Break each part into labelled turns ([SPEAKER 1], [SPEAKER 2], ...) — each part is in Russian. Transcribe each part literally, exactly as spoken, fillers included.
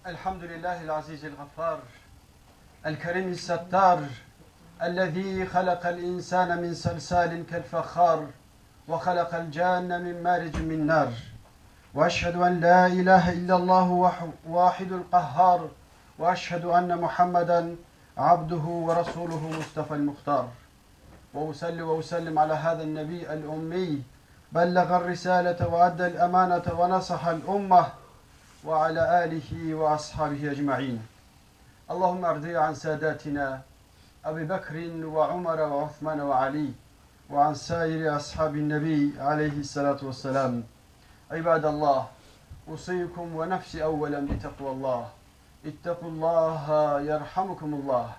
[SPEAKER 1] الحمد لله العزيز الغفار الكريم الستار الذي خلق الإنسان من سلسال كالفخار وخلق الجان من مارج من نار وأشهد أن لا إله إلا الله واحد القهار وأشهد أن محمدا عبده ورسوله مصطفى المختار وأصلي وأسلم على هذا النبي الأمي بلغ الرسالة وأدى الأمانة ونصح الأمة وعلى آله وأصحابه أجمعين. اللهم ارضي عن ساداتنا أبي بكر وعمر وعثمان وعلي وعن سائر أصحاب النبي عليه الصلاة والسلام. عباد الله، أوصيكم ونفسي أولا بتقوى الله. اتقوا الله يرحمكم الله.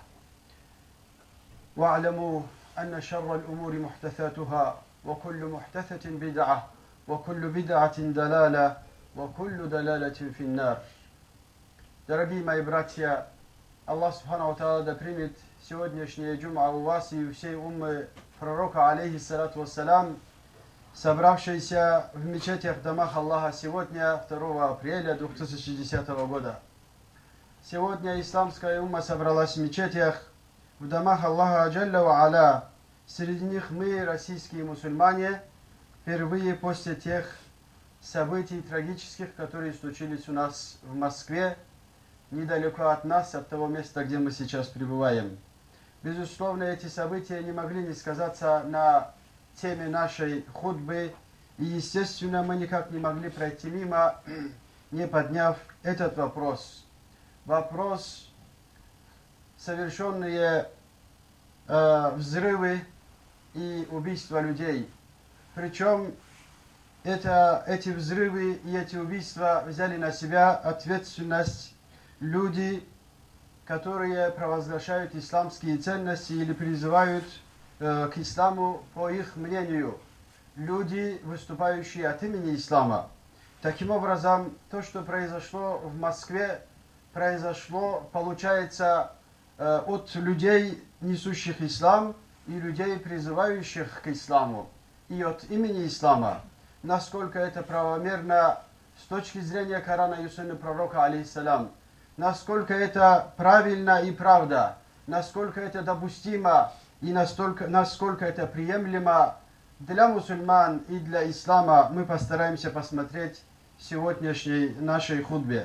[SPEAKER 1] واعلموا أن شر الأمور محدثاتها وكل محدثة بدعة وكل بدعة دلالة وكل دلالة في النار. Дорогие мои братья, Аллах Субхану ва Тааля да примет сегодняшнее джум'a у вас и у всей уммы пророка, алейхи салату вассалям, собравшиеся в мечетях, в домах Аллаха сегодня, второго апреля две тысячи десятого года. Сегодня исламская умма собралась в мечетях, в домах Аллаха Аджалля ва Аля. Среди них мы, российские мусульмане, впервые после тех событий трагических, которые случились у нас в Москве, недалеко от нас, от того места, где мы сейчас пребываем. Безусловно, эти события не могли не сказаться на теме нашей хутбы, и, естественно, мы никак не могли пройти мимо, не подняв этот вопрос. Вопрос, совершенные э, взрывы и убийства людей. Причем это, эти взрывы и эти убийства взяли на себя ответственность люди, которые провозглашают исламские ценности или призывают э, к исламу по их мнению. Люди, выступающие от имени ислама. Таким образом, то, что произошло в Москве, произошло, получается, э, от людей, несущих ислам, и людей, призывающих к исламу, и от имени ислама. Насколько это правомерно с точки зрения Корана и Сунны пророка, алейхиссалям, насколько это правильно и правда, насколько это допустимо и настолько, насколько это приемлемо для мусульман и для ислама, мы постараемся посмотреть в сегодняшней нашей хутбе.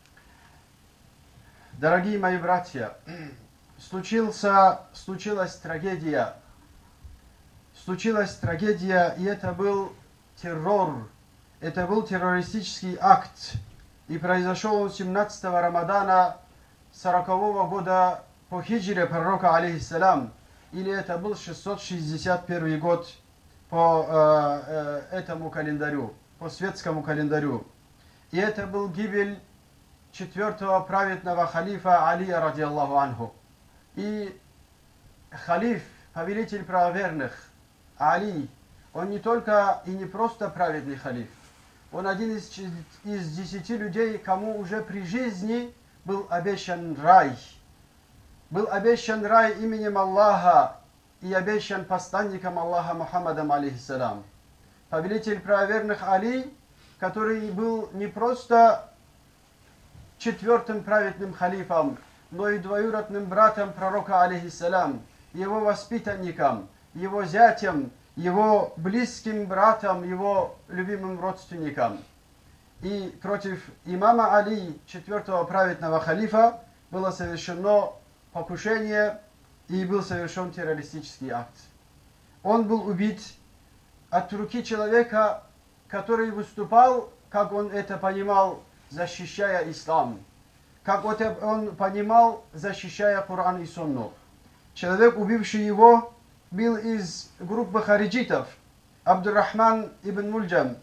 [SPEAKER 1] Дорогие мои братья, случился, случилась трагедия, случилась трагедия, и это был террор, это был террористический акт, и произошел он семнадцатого Рамадана сорокового года по хиджре пророка, алейхиссалям, или это был шестьсот шестьдесят первый год по э, э, этому календарю, по светскому календарю. И это был гибель четвертого праведного халифа Алия, ради Аллаху анху. И халиф, повелитель правоверных, Али, он не только и не просто праведный халиф, он один из, из десяти людей, кому уже при жизни был обещан рай. Был обещан рай именем Аллаха и обещан посланником Аллаха Мухаммадом, алейхиссалям. Повелитель правоверных Али, который был не просто четвертым праведным халифом, но и двоюродным братом пророка, алейхиссалям, его воспитанником, его зятем, его близким братом, его любимым родственником. И против имама Али, четвертого праведного халифа, было совершено покушение и был совершен террористический акт. Он был убит от руки человека, который выступал, как он это понимал, защищая ислам. Как он понимал, защищая Коран и Сунну. Человек, убивший его, был из группы хариджитов, Абдуррахман ибн Мульджам.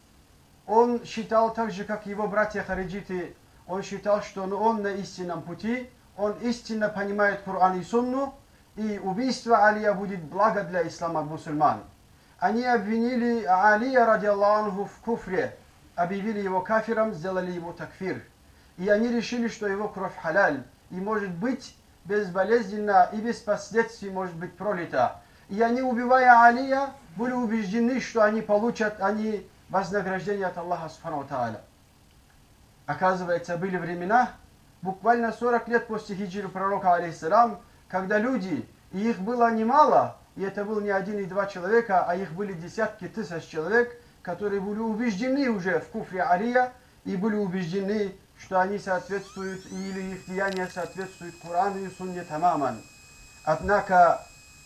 [SPEAKER 1] Он считал так же, как его братья хариджиты, он считал, что он на истинном пути, он истинно понимает Коран и Сунну, и убийство Алия будет благо для ислама мусульман. Они обвинили Алия, ради Аллаху анху, в куфре, объявили его кафиром, сделали ему такфир. И они решили, что его кровь халяль, и может быть безболезненно и без последствий может быть пролита. И они, убивая Алия, были убеждены, что они получат они вознаграждение от Аллаха Субхану ва Тааля. Оказывается, были времена, буквально сорок лет после хиджры пророка, алейхиссалам, когда люди, и их было немало, и это был не один и два человека, а их были десятки тысяч человек, которые были убеждены уже в куфре Алия, и были убеждены, что они соответствуют, или их деяния соответствуют Корану и Сунне тамаман. Однако,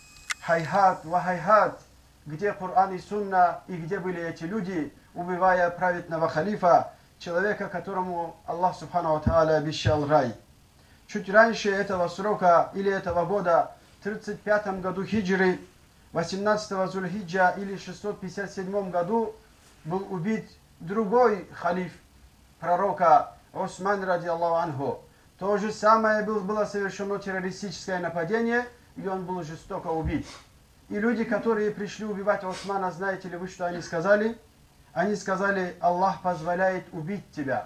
[SPEAKER 1] хайхат, вахайхат, где Коран и Сунна, и где были эти люди, убивая праведного халифа, человека, которому Аллах Субхану ва Тааля обещал рай. Чуть раньше этого срока, или этого года, в тридцать пятом году хиджры, восемнадцатого Зульхиджа, или шестьсот пятьдесят седьмом году, был убит другой халиф пророка Осман, ради Аллаху анху. То же самое было совершено террористическое нападение, и он был жестоко убит. И люди, которые пришли убивать Османа, знаете ли вы, что они сказали? Они сказали: Аллах позволяет убить тебя.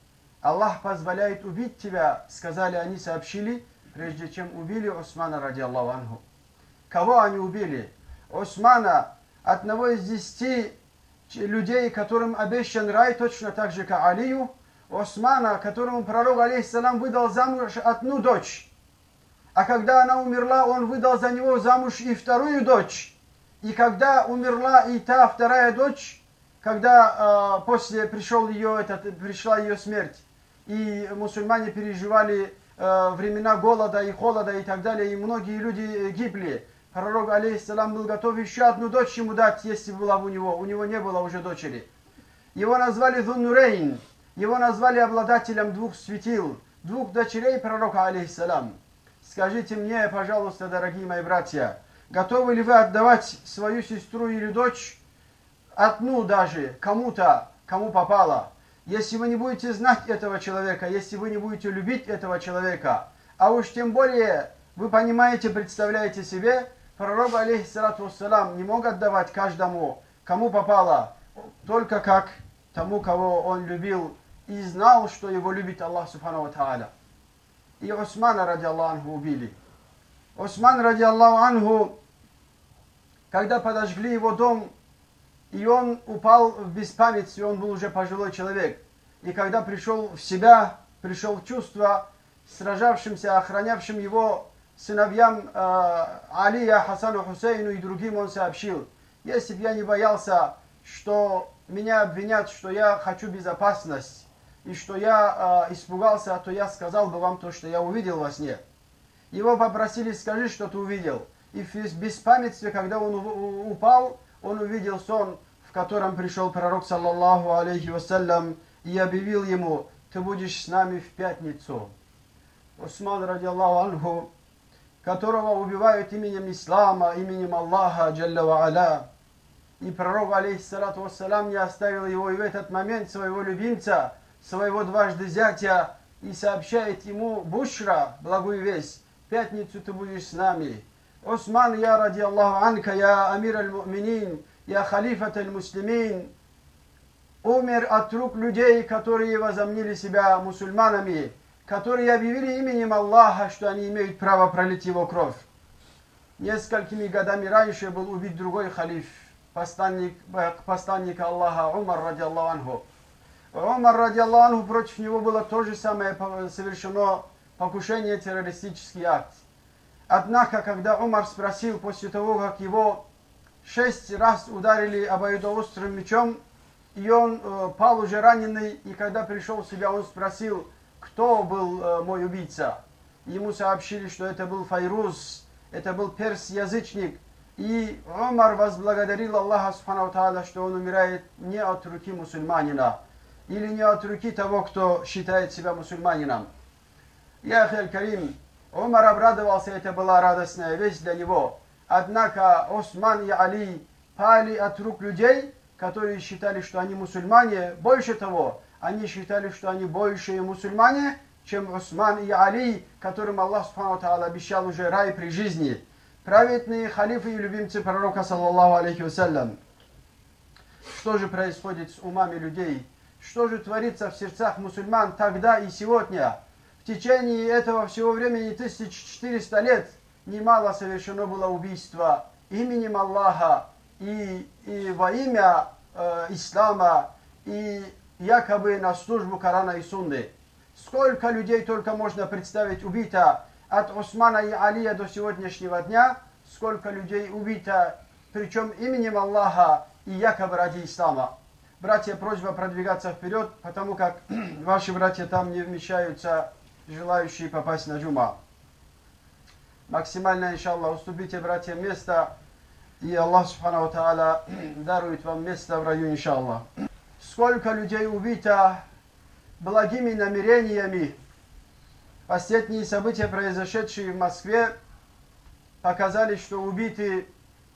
[SPEAKER 1] Аллах позволяет убить тебя, сказали они, сообщили, прежде чем убили Османа, ради Аллаху анху. Кого они убили? Османа, одного из десяти людей, которым обещан рай, точно так же, как Алию. Османа, которому пророк, алейхиссалам, выдал замуж одну дочь. А когда она умерла, он выдал за него замуж и вторую дочь. И когда умерла и та вторая дочь, когда э, после пришел ее, этот, пришла ее смерть, и мусульмане переживали э, времена голода и холода и так далее, и многие люди гибли, пророк, алейхиссалам, был готов еще одну дочь ему дать, если была у него. У него не было уже дочери. Его назвали Зуннурейн, его назвали обладателем двух светил, двух дочерей пророка, алейхиссалам. Скажите мне, пожалуйста, дорогие мои братья, готовы ли вы отдавать свою сестру или дочь, одну даже, кому-то, кому попало, если вы не будете знать этого человека, если вы не будете любить этого человека, а уж тем более, вы понимаете, представляете себе, пророк, алейхиссалату вассалам, не мог отдавать каждому, кому попало, только как тому, кого он любил и знал, что его любит Аллах Субхану ва Тааля. И Османа, ради Аллаху анху, убили. Осман, ради Аллаху анху, когда подожгли его дом, и он упал в беспамятстве, он был уже пожилой человек. И когда пришел в себя, пришел в чувство, сражавшимся, охранявшим его сыновьям э, Алия, Хасану, Хусейну и другим, он сообщил: если бы я не боялся, что меня обвинят, что я хочу безопасность, и что я э, испугался, то я сказал бы вам то, что я увидел во сне. Его попросили: скажи, что ты увидел. И в беспамятстве, когда он упал, он увидел сон, в котором пришел пророк, саллаллаху алейхи вассалям, и объявил ему: ты будешь с нами в пятницу. Осман, ради Аллаху анху, которого убивают именем Ислама, именем Аллаха, джалля ва аля. И пророк, алейхиссалату вассалям, не оставил его, и в этот момент своего любимца, своего дважды зятя, и сообщает ему: бушра, благую весть, в пятницу ты будешь с нами. Осман, я ради Аллаху анка, я амир аль-муминин, я халифат аль-муслимин, умер от рук людей, которые возомнили себя мусульманами, которые объявили именем Аллаха, что они имеют право пролить его кровь. Несколькими годами раньше был убит другой халиф, посланник, посланник Аллаха, Умар, ради Аллаху анху. Умар, ради Аллаху анху, против него было то же самое совершено покушение, террористический акт. Однако, когда Умар спросил, после того, как его шесть раз ударили обоюдоострым мечом, и он э, пал уже раненый, и когда пришел в себя, он спросил, кто был э, мой убийца. Ему сообщили, что это был Файруз, это был перс-язычник. И Умар возблагодарил Аллаха Субхану ва Тааля, что он умирает не от руки мусульманина, или не от руки того, кто считает себя мусульманином. Я Аль-Карим, Умар обрадовался, это была радостная весть для него. Однако Осман и Али пали от рук людей, которые считали, что они мусульмане. Больше того, они считали, что они большие мусульмане, чем Осман и Али, которым Аллах Субхану ва Тааля обещал уже рай при жизни. Праведные халифы и любимцы пророка, саллаллаху алейхи вассалям. Что же происходит с умами людей? Что же творится в сердцах мусульман тогда и сегодня? В течение этого всего времени, тысяча четыреста лет, немало совершено было убийства именем Аллаха и, и во имя э, Ислама, и якобы на службу Корана и Сунны. Сколько людей только можно представить убито от Усмана и Алия до сегодняшнего дня, сколько людей убито, причем именем Аллаха и якобы ради ислама. Братья, просьба продвигаться вперед, потому как ваши братья там не вмещаются, желающие попасть на джума. Максимально, иншаллах, уступите, братья, место, и Аллах, субхану ва тааля, дарует вам место в раю, иншаллах. Сколько людей убито благими намерениями. Последние события, произошедшие в Москве, показали, что убиты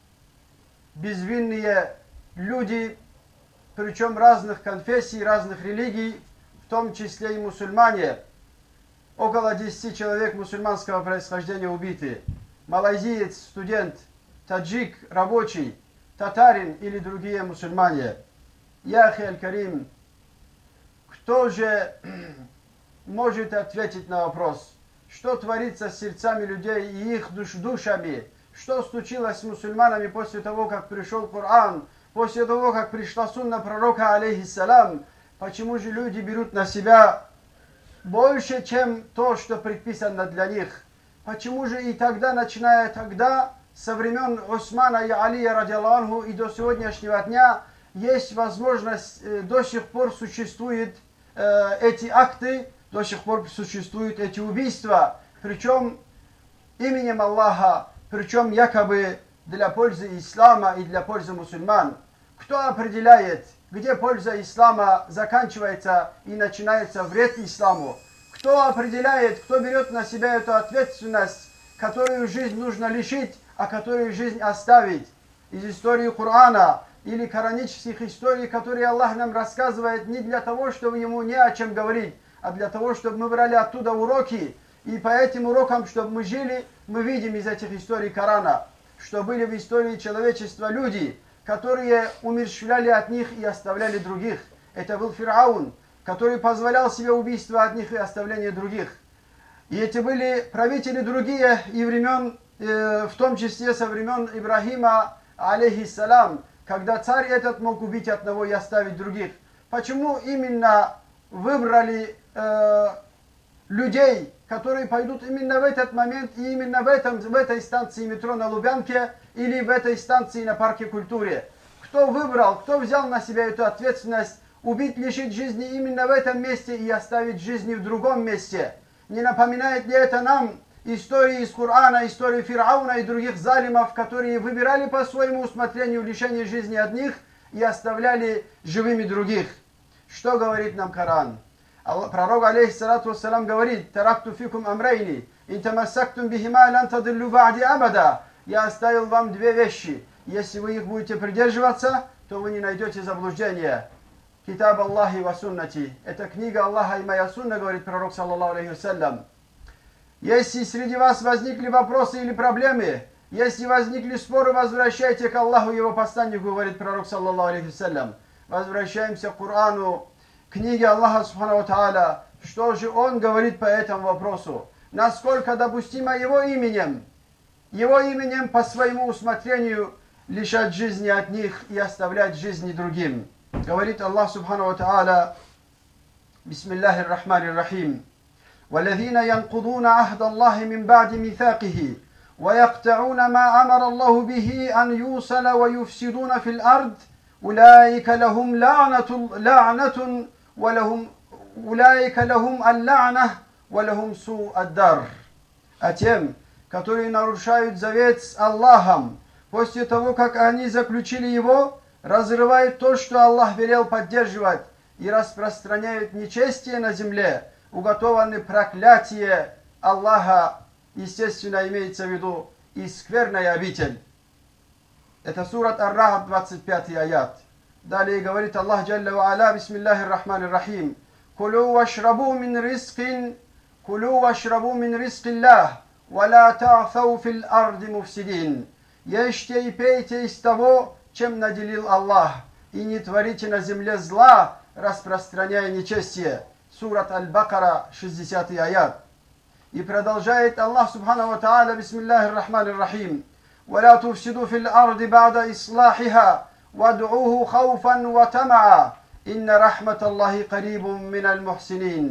[SPEAKER 1] безвинные люди, причем разных конфессий, разных религий, в том числе и мусульмане. Около десяти человек мусульманского происхождения убиты. Малайзиец, студент, таджик, рабочий, татарин или другие мусульмане. Яхи аль-Карим, кто же может ответить на вопрос, что творится с сердцами людей и их душ душами? Что случилось с мусульманами после того, как пришел Коран, после того, как пришла сунна пророка, алейхиссалам? Почему же люди берут на себя больше, чем то, что предписано для них? Почему же и тогда, начиная тогда, со времен Усмана и Алия, ради Аллаху, и до сегодняшнего дня, есть возможность, э, до сих пор существуют э, эти акты, до сих пор существуют эти убийства, причем именем Аллаха, причем якобы для пользы ислама и для пользы мусульман. Кто определяет, где польза ислама заканчивается и начинается вред исламу? Кто определяет, кто берет на себя эту ответственность, которую жизнь нужно лишить, а которую жизнь оставить? Из истории Корана или коранических историй, которые Аллах нам рассказывает не для того, чтобы ему не о чем говорить, а для того, чтобы мы брали оттуда уроки. И по этим урокам, чтобы мы жили, мы видим из этих историй Корана, что были в истории человечества люди, которые умерщвляли от них и оставляли других. Это был Фираун, который позволял себе убийство от них и оставление других. И эти были правители другие и времен, э, в том числе со времен Ибрахима, алейхиссалам, когда царь этот мог убить одного и оставить других. Почему именно выбрали э, людей, которые пойдут именно в этот момент и именно в, этом, в этой станции метро на Лубянке или в этой станции на Парке культуры? Кто выбрал, кто взял на себя эту ответственность убить, лишить жизни именно в этом месте и оставить жизни в другом месте? Не напоминает ли это нам истории из Корана, истории Фирауна и других залимов, которые выбирали по своему усмотрению лишение жизни одних и оставляли живыми других? Что говорит нам Коран? Пророк, алейхиссалату вассалам, говорит: «Таракту фикум амрейни, ин тамассактум бихима лан тадиллу ба'ди абада». Я оставил вам две вещи. Если вы их будете придерживаться, то вы не найдете заблуждения. Китаб Аллахи ва суннати. Это книга Аллаха и моя сунна, говорит пророк, саллаллаху алейхи вассалям. Если среди вас возникли вопросы или проблемы, если возникли споры, возвращайте к Аллаху и его посланнику, говорит пророк, саллаллаху алейхи вассалям. Возвращаемся к Корану, книге Аллаха субхану ва тааля. Что же он говорит по этому вопросу? Насколько допустимо его именем, его именем по своему усмотрению лишать жизни от них и оставлять жизни другим? Говорит Аллах субхану ва тааля: Бисмиллахир рахманир рахим. والذين ينقضون عهد الله من بعد ميثاقه ويقطعون ما أمر الله به أن يوصل ويفسدون في الأرض أولئك لهم لعنة لعنة ولهم أولئك لهم اللعنة ولهم سوء الدار. А тем, которые нарушают завет с Аллахом, после того, как они заключили его, разрывают то, что Аллах велел поддерживать, и распространяют нечестие на земле, уготованы проклятие Аллаха, естественно, имеется в виду и скверная обитель. Это сурат Ар-Рахд, двадцать пятый аят. Далее говорит Аллах Джалля ва Аля: Бисмиллахир рахманир рахим. Кулу вашрабу мин рискин, кулу вашрабу мин рискиллах, ва ла та'фау фил арди муфсидин. Ешьте и пейте из того, чем наделил Аллах, и не творите на земле зла, распространяя нечестие. Сурат Аль-Бакара, шестидесятый аят. И продолжает Аллах субхану ва тааля: Бисмиллахир рахманир рахим. ولا تفسدوا في الأرض بعد إصلاحها وادعوه خوفا وطمعا إن رحمة الله قريب من المحسنين.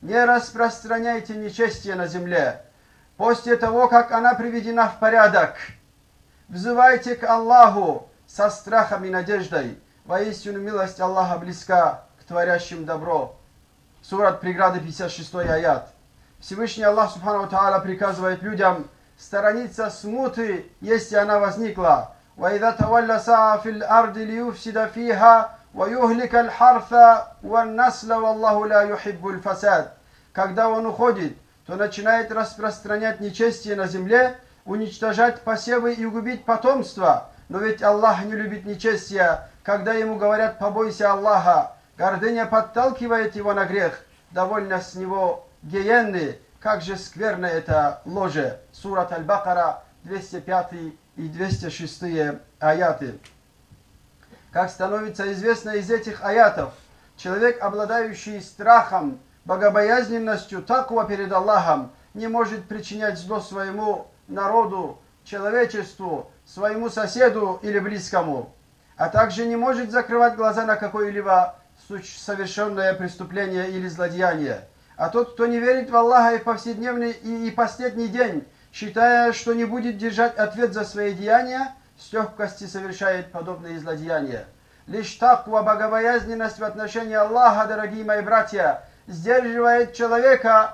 [SPEAKER 1] не распространяйте нечестие на земле. После того, как она приведена в порядок, взывайте к Аллаху со страхом и надеждой. Воистину милость Аллаха близка к творящим добро. Сурат Преграды, пятьдесят шестой аят. Всевышний Аллах Субхану Тааля приказывает людям сторониться смуты, если она возникла. وَإِذَا تَوَلَّ سَعَى فِي الْأَرْضِ لِيُفْسِدَ فِيهَا وَيُهْلِكَ الْحَرْثَ وَالنَّسْلَ وَاللَّهُ لَا يُحِبُّ الْفَسَادَ. Когда он уходит, то начинает распространять нечестие на земле, уничтожать посевы и губить потомство. Но ведь Аллах не любит нечестия, когда ему говорят «побойся Аллаха». Гордыня подталкивает его на грех, довольно с него гиенны. Как же скверно это ложе. Сурат Аль-Бакара, двести пятый и двести шестой аяты. Как становится известно из этих аятов, человек, обладающий страхом, богобоязненностью, таква перед Аллахом, не может причинять зло своему народу, человечеству, своему соседу или близкому, а также не может закрывать глаза на какое-либо совершенное преступление или злодеяние. А тот, кто не верит в Аллаха и в повседневный и, и последний день, считая, что не будет держать ответ за свои деяния, с легкостью совершает подобные злодеяния. Лишь таква, богобоязненность в отношении Аллаха, дорогие мои братья, сдерживает человека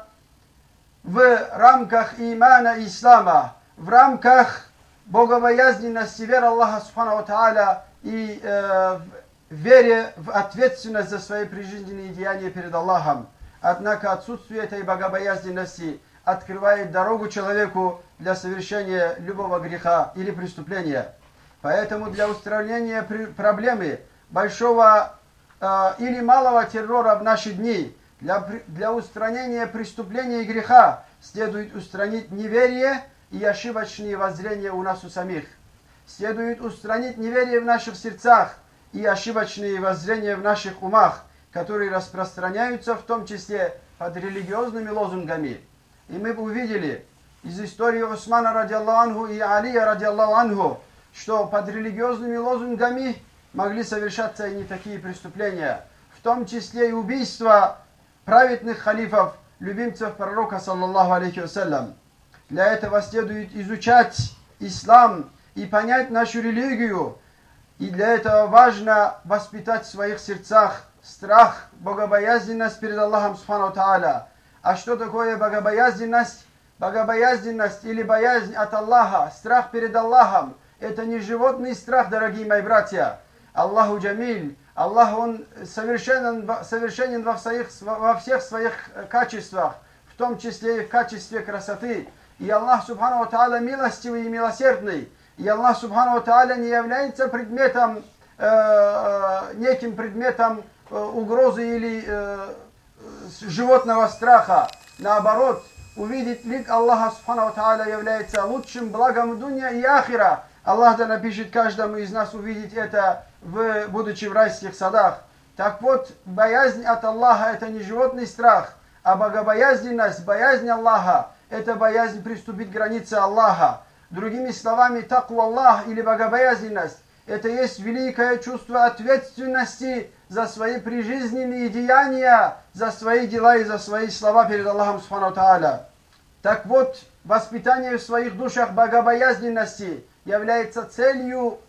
[SPEAKER 1] в рамках имана и ислама, в рамках богобоязненности, веры Аллаха Субхану Тааля и э, вере в ответственность за свои прижизненные деяния перед Аллахом. Однако отсутствие этой богобоязненности открывает дорогу человеку для совершения любого греха или преступления. Поэтому для устранения проблемы большого э, или малого террора в наши дни, для, для устранения преступления и греха следует устранить неверие и ошибочные воззрения у нас у самих. Следует устранить неверие в наших сердцах и ошибочные воззрения в наших умах, которые распространяются в том числе под религиозными лозунгами. И мы увидели из истории Усмана радиаллаху анху и Алия радиаллаху анху, что под религиозными лозунгами могли совершаться и не такие преступления, в том числе и убийства праведных халифов, любимцев пророка, саллаллаху алейхи вассалям. Для этого следует изучать ислам и понять нашу религию, и для этого важно воспитать в своих сердцах страх, богобоязненность перед Аллахом Субхану Тааля. А что такое богобоязненность? Богобоязненность или боязнь от Аллаха, страх перед Аллахом, это не животный страх, дорогие мои братья. Аллаху Джамиль, Аллах, Он совершенен, совершенен во, своих, во всех своих качествах, в том числе и в качестве красоты. И Аллах Субхану Тааля милостивый и милосердный. И Аллах Субхану Тааля не является предметом, э, э, неким предметом э, угрозы или э, животного страха. Наоборот, увидеть лик Аллаха Субхану Тааля является лучшим благом дунья и ахира. Аллах да напишет каждому из нас увидеть это, в, будучи в райских садах. Так вот, боязнь от Аллаха это не животный страх, а богобоязненность, боязнь Аллаха, это боязнь приступить к границе Аллаха. Другими словами, таква Аллах или богобоязненность, это есть великое чувство ответственности за свои прижизненные деяния, за свои дела и за свои слова перед Аллахом Субхану Тааля. Так вот, воспитание в своих душах богобоязненности является целью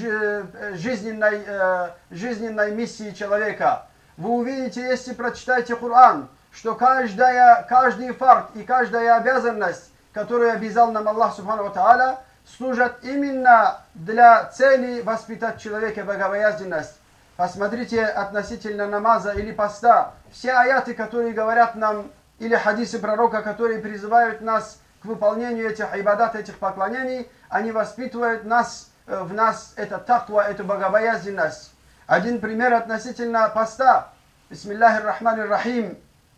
[SPEAKER 1] жизненной, жизненной миссии человека. Вы увидите, если прочитаете Коран, что каждая, каждый фарт и каждая обязанность, которую обязал нам Аллах Субхану Тааля, служат именно для цели воспитать в человеке богобоязненность. Посмотрите относительно намаза или поста. Все аяты, которые говорят нам, или хадисы пророка, которые призывают нас к выполнению этих ибадат, этих поклонений, они воспитывают нас, в нас это таква, эту богобоязненность. Один пример относительно поста. Бисмиллахир рахманир рахим.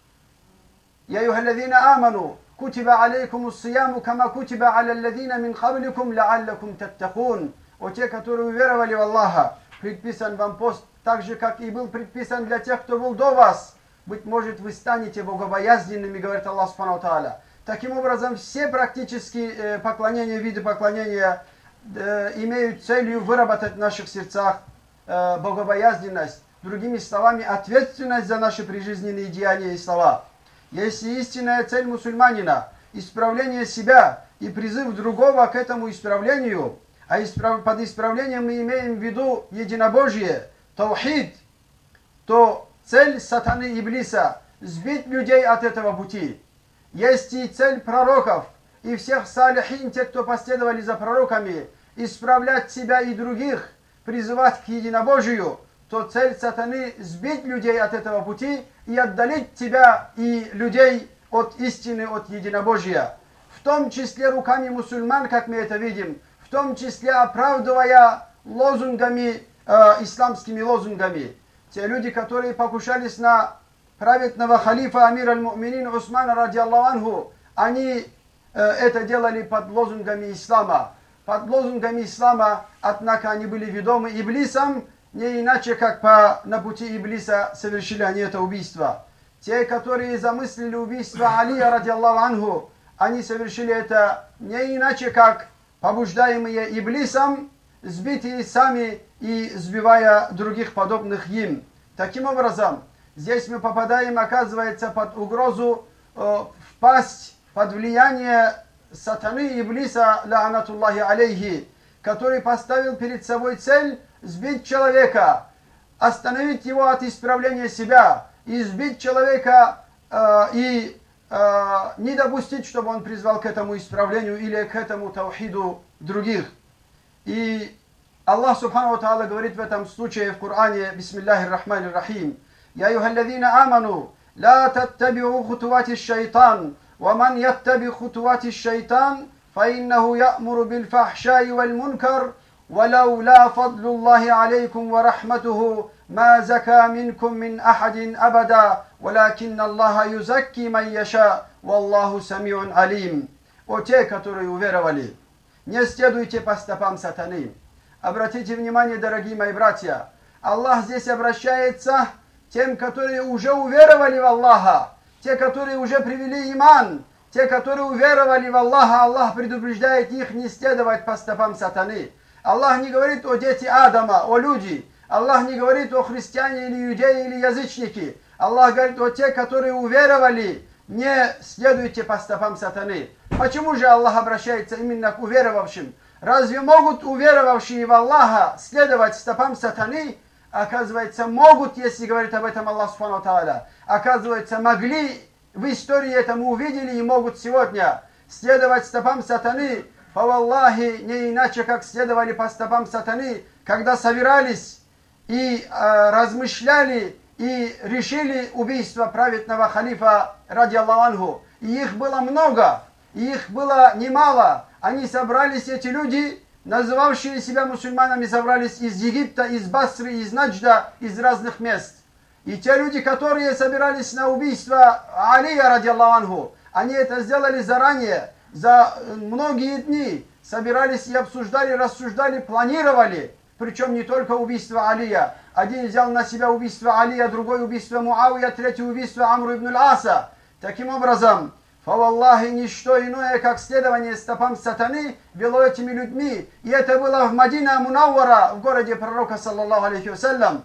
[SPEAKER 1] Я юхалладзина аману. Кутиба алейкум ус-сияму, кама кутиба аля алладзина мин кабликум, лааллакум таттакун. О те, которые уверовали в Аллаха, предписан вам пост, так же, как и был предписан для тех, кто был до вас. Быть может, вы станете богобоязненными, говорит Аллах Субхану Тааля. Таким образом, все практически поклонения, виды поклонения э, имеют целью выработать в наших сердцах э, богобоязненность. Другими словами, ответственность за наши прижизненные деяния и слова. Если истинная цель мусульманина – исправление себя и призыв другого к этому исправлению, а исправ... под исправлением мы имеем в виду единобожие, таухид, то цель сатаны Иблиса – сбить людей от этого пути. Есть и цель пророков, и всех салихин, те, кто последовали за пророками, исправлять себя и других, призывать к единобожию, то цель сатаны – сбить людей от этого пути и отдалить тебя и людей от истины, от единобожия. В том числе руками мусульман, как мы это видим, в том числе оправдывая лозунгами, э, исламскими лозунгами. Те люди, которые покушались на праведного халифа Амир аль-Му'минин Усмана, ради Аллаху анху, они э, это делали под лозунгами ислама. Под лозунгами ислама, однако они были ведомы Иблисом, не иначе, как по, на пути Иблиса совершили они это убийство. Те, которые замыслили убийство Алия, ради Аллаху анху, они совершили это не иначе, как побуждаемые Иблисом, сбитые сами и сбивая других подобных им. Таким образом, здесь мы попадаем, оказывается, под угрозу э, впасть под влияние сатаны Иблиса, ла'анатуллахи алейхи, который поставил перед собой цель сбить человека, остановить его от исправления себя, и сбить человека э, и э, не допустить, чтобы он призвал к этому исправлению или к этому таухиду других. И Аллах Субхану ва Тааля говорит в этом случае в Коране: Бисмиллахир Рахманир Рахим. Я юхаллазина аману, ла таттабиу хутувати шайтан, ва ман яттаби хутувати шайтан, фа иннаху я'муру бил фахшаи валь мункар, ولولا فضل الله عليكم ورحمته ما زكى منكم من أحد أبدا ولكن الله يزكي من يشاء والله سميع عليم. О те, которые уверовали, не следуйте по стопам сатаны. Обратите внимание, дорогие мои братья, Аллах здесь обращается к тем, которые уже уверовали в Аллаха, те, которые уже привели иман, те, которые уверовали в Аллаха. Аллах предупреждает их не следовать по стопам сатаны. Аллах не говорит о дети Адама, о люди. Аллах не говорит о христиане или иудеи или язычники. Аллах говорит о тех, которые уверовали. Не следуйте по стопам сатаны. Почему же Аллах обращается именно к уверовавшим? Разве могут уверовавшие в Аллаха следовать стопам сатаны? Оказывается, могут, если говорит об этом Аллах Субхану ва Тааля. Оказывается, могли, в истории этому увидели и могут сегодня следовать стопам сатаны. По Аллахе, не иначе, как следовали по стопам сатаны, когда собирались и э, размышляли и решили убийство праведного халифа, ради Аллаху анху. И их было много, и их было немало. Они собрались, эти люди, называвшие себя мусульманами, собрались из Египта, из Басры, из Наджда, из разных мест. И те люди, которые собирались на убийство Алия, ради Аллаху анху, они это сделали заранее. За многие дни собирались и обсуждали, рассуждали, планировали. Причем не только убийство Алия. Один взял на себя убийство Алия, другой убийство Муавия, третье убийство Амру ибн аль-Аса. Таким образом, фаваллахи, ничто иное, как следование стопам сатаны вело этими людьми. И это было в Мадина Мунаввара, в городе пророка, саллаллаху алейхи вассалям.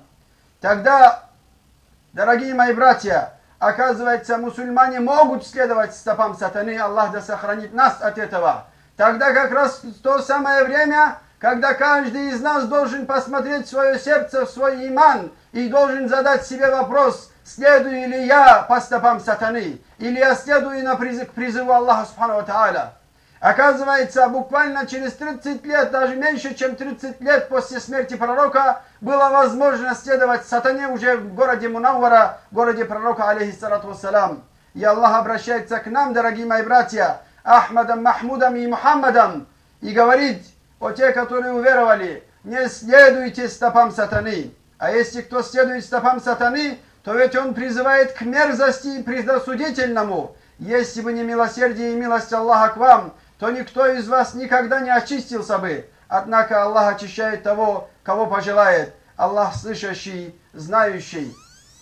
[SPEAKER 1] Тогда, дорогие мои братья, оказывается, мусульмане могут следовать стопам сатаны, Аллах да сохранит нас от этого. Тогда как раз в то самое время, когда каждый из нас должен посмотреть в свое сердце, в свой иман, и должен задать себе вопрос: следую ли я по стопам сатаны, или я следую на призыв, к призыву Аллаха Субхану ва Тааля. Оказывается, буквально через тридцать лет, даже меньше, чем тридцать лет после смерти пророка, было возможно следовать сатане уже в городе Мунаввара, в городе пророка, алейхиссалату вассалям. И Аллах обращается к нам, дорогие мои братья, Ахмадом, Махмудом и Мухаммадом, и говорит о тех, которые уверовали: не следуйте стопам сатаны. А если кто следует стопам сатаны, то ведь он призывает к мерзости и предосудительному. Если бы не милосердие и милость Аллаха к вам, то никто из вас никогда не очистился бы. Однако Аллах очищает того, кого пожелает. Аллах слышащий, знающий.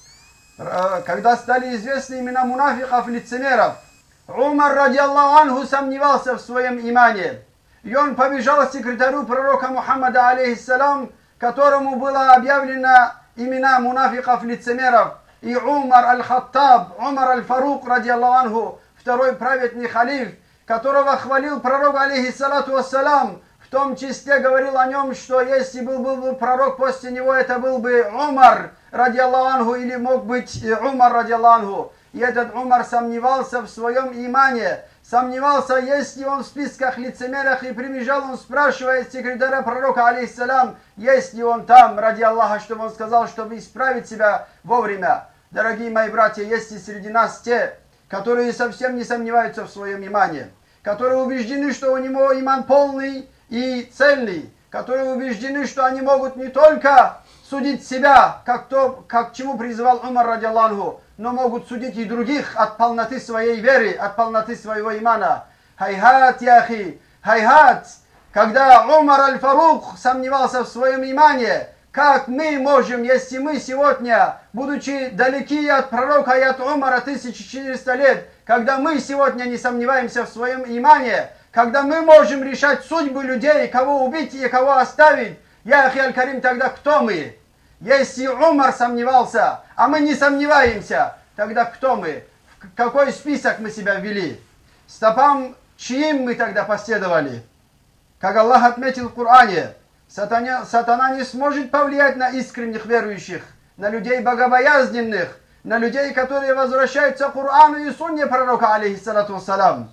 [SPEAKER 1] Когда стали известны имена мунафиков, лицемеров, Умар, ради Аллаху анху, сомневался в своем имане. И он побежал к секретарю пророка Мухаммада, алейхиссалам, которому было объявлено имена мунафиков, лицемеров. и Умар аль-Хаттаб, Умар аль-Фарук, ради Аллаху анху, второй праведный халиф, которого хвалил пророк, алейхиссалату вассалам, в том числе говорил о нем, что если был, был бы пророк после него, это был бы Умар, ради Аллаху анху, или мог быть Умар, ради Аллаху анху. И этот Умар сомневался в своем имане, сомневался, есть ли он в списках лицемеров, и прибежал он, спрашивает секретаря пророка, алейхиссалам, есть ли он там, ради Аллаха, чтобы он сказал, чтобы исправить себя вовремя. Дорогие мои братья, есть и среди нас те, которые совсем не сомневаются в своем имане, которые убеждены, что у него иман полный и цельный, которые убеждены, что они могут не только судить себя, как, то, как к чему призывал Умар, ради Аллаху анху, но могут судить и других от полноты своей веры, от полноты своего имана. Хайхат, яхи, хайхат, когда Умар аль-Фарук сомневался в своем имане, как мы можем, если мы сегодня, будучи далеки от пророка и от Умара тысяча четыреста лет, когда мы сегодня не сомневаемся в своем имане, когда мы можем решать судьбы людей, кого убить и кого оставить, яхи аль-Карим, тогда кто мы? Если Умар сомневался, а мы не сомневаемся, тогда кто мы? В какой список мы себя ввели? Стопам чьим мы тогда последовали? Как Аллах отметил в Коране, сатана, сатана не сможет повлиять на искренних верующих, на людей богобоязненных, на людей, которые возвращаются к Корану и Сунне пророка, алейхиссалату вассалам.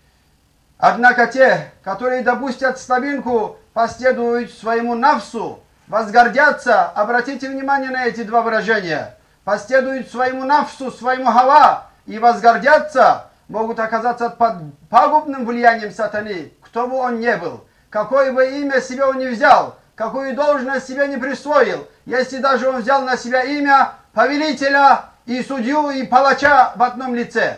[SPEAKER 1] Однако те, которые допустят слабинку, последуют своему нафсу, возгордятся, обратите внимание на эти два выражения, последуют своему нафсу, своему хава и возгордятся, могут оказаться под пагубным влиянием сатаны, кто бы он ни был, какое бы имя себе он не взял, какую должность себе не присвоил, если даже он взял на себя имя повелителя и судью и палача в одном лице.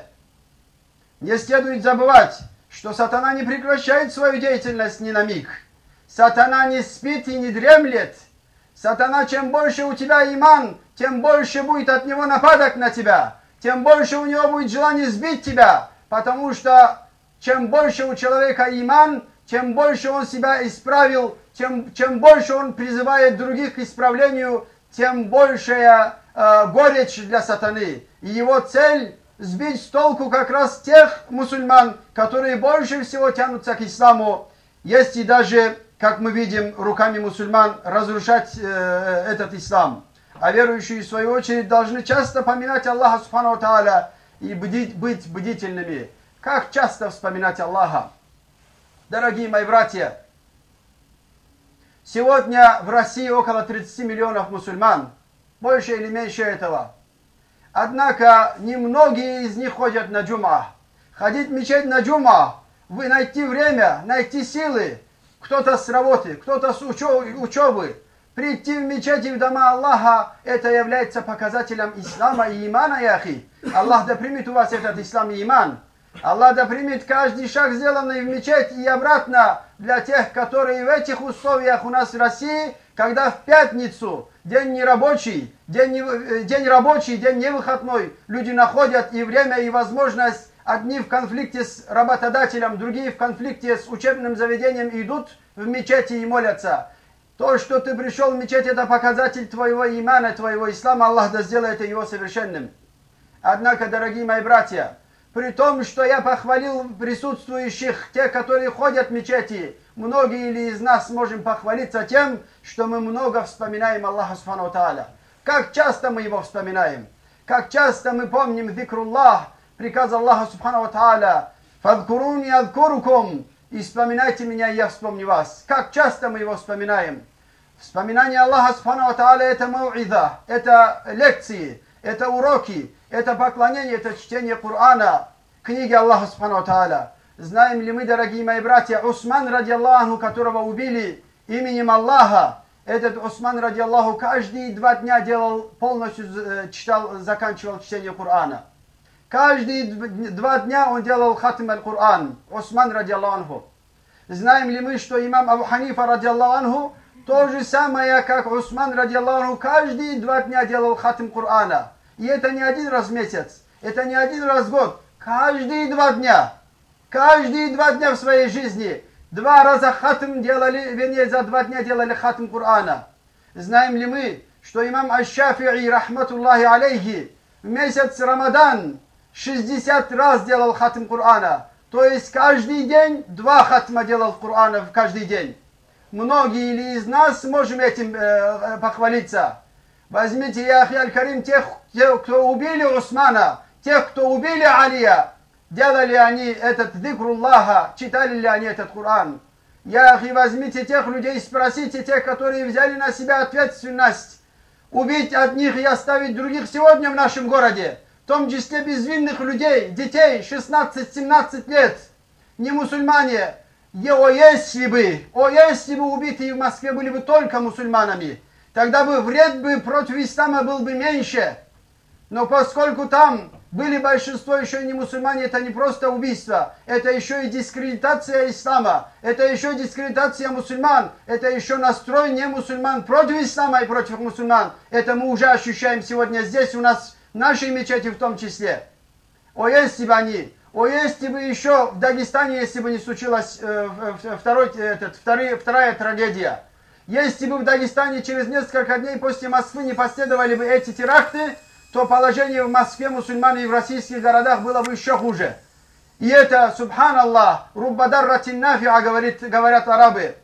[SPEAKER 1] Не следует забывать, что сатана не прекращает свою деятельность ни на миг. Сатана не спит и не дремлет. Сатана, чем больше у тебя иман, тем больше будет от него нападок на тебя, тем больше у него будет желание сбить тебя, потому что чем больше у человека иман, чем больше он себя исправил, чем, чем больше он призывает других к исправлению, тем большая э, горечь для сатаны. И его цель сбить с толку как раз тех мусульман, которые больше всего тянутся к исламу, есть и даже, как мы видим, руками мусульман разрушать э, этот ислам. А верующие, в свою очередь, должны часто поминать Аллаха Субхану Тааля и бдить, быть бдительными. Как часто вспоминать Аллаха? Дорогие мои братья, сегодня в России около тридцати миллионов мусульман, больше или меньше этого. Однако немногие из них ходят на джума. Ходить в мечеть на джума, вы найти время, найти силы, кто-то с работы, кто-то с учебы, прийти в мечеть и в дома Аллаха, это является показателем ислама и имана, яхи. Аллах да примет у вас этот ислам и иман. Аллах да примет каждый шаг, сделанный в мечеть и обратно для тех, которые в этих условиях у нас в России, когда в пятницу, день нерабочий, день, не, день рабочий, день невыходной, люди находят и время, и возможность, одни в конфликте с работодателем, другие в конфликте с учебным заведением, идут в мечети и молятся. То, что ты пришел в мечеть, это показатель твоего имана, твоего ислама. Аллах да сделает его совершенным. Однако, дорогие мои братья, при том, что я похвалил присутствующих, те, которые ходят в мечети, многие ли из нас можем похвалиться тем, что мы много вспоминаем Аллаха Субхану Тааля. Как часто мы его вспоминаем, как часто мы помним зикруллах, приказ Аллаха Субхану Тааля, «Фадкуруни адкурукум», и вспоминайте меня, и я вспомню вас. Как часто мы его вспоминаем. Вспоминание Аллаха Субхану Тааля — это мау'иза, это лекции, это уроки, это поклонение, это чтение Корана, книги Аллаха Субхану Тааля. Знаем ли мы, дорогие мои братья, Усман, ради Аллаху, которого убили именем Аллаха, этот Усман, ради Аллаху, каждые два дня делал, полностью читал, заканчивал чтение Корана. Каждые два дня он делал хатим аль-Кур'ан. Усман, ради Аллаху. Знаем ли мы, что имам Абу Ханифа, ради Аллаху, то же самое, как Усман, ради Аллаху, каждые два дня делал хатим Корана. И это не один раз в месяц, это не один раз в год, каждые два дня. Каждые два дня в своей жизни два раза хатм делали, вернее, за два дня делали хатм Корана. Знаем ли мы, что имам Аш-Шафи'и, рахматуллахи алейхи, в месяц Рамадан шестьдесят раз делал хатм Корана. То есть каждый день два хатма делал Корана в каждый день. Многие ли из нас можем этим э, похвалиться? Возьмите, я Ахи Аль-Карим, тех, тех, кто убили Усмана, тех, кто убили Алия. Делали они этот дикруллаха, читали ли они этот Коран? Я Ахи, возьмите тех людей, спросите тех, которые взяли на себя ответственность убить одних и оставить других сегодня в нашем городе. В том числе безвинных людей, детей шестнадцать-семнадцать лет, не мусульмане. И, о, если бы, о, если бы убитые в Москве были бы только мусульманами, тогда бы вред бы против ислама был бы меньше. Но поскольку там были большинство еще и не мусульмане, это не просто убийство, это еще и дискредитация ислама, это еще дискредитация мусульман, это еще настрой не мусульман против ислама и против мусульман. Это мы уже ощущаем сегодня здесь у нас, в нашей мечети в том числе. О, если бы они... О, если бы еще в Дагестане, если бы не случилась э, второй, этот, второй, вторая трагедия, если бы в Дагестане через несколько дней после Москвы не последовали бы эти теракты, то положение в Москве мусульман и в российских городах было бы еще хуже. И это, субханаллах, руббадарратин нафиа, говорят арабы.